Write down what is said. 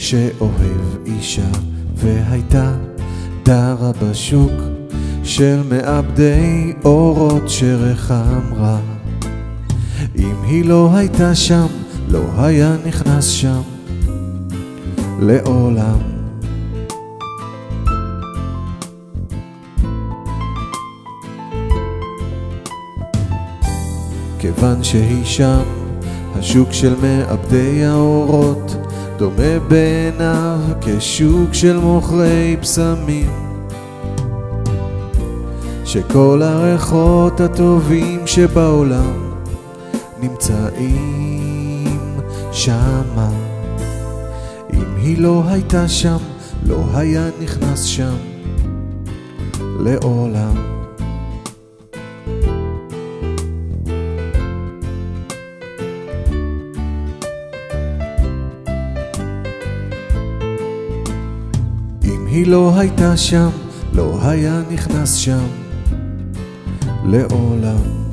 שאוהב אישה והייתה דרה בשוק של מאבדי אורות שרחם רע. אם היא לא הייתה שם, לא היה נכנס שם לעולם. כיוון שהיא שם, השוק של מאבדי האורות דומה בעיניו כשוק של מוכרי פסמים, שכל הריחות הטובים שבעולם נמצאים שמה. אם היא לא הייתה שם, לא היה נכנס שם לעולם. אם היא לא הייתה שם, לא היה נכנס שם לעולם.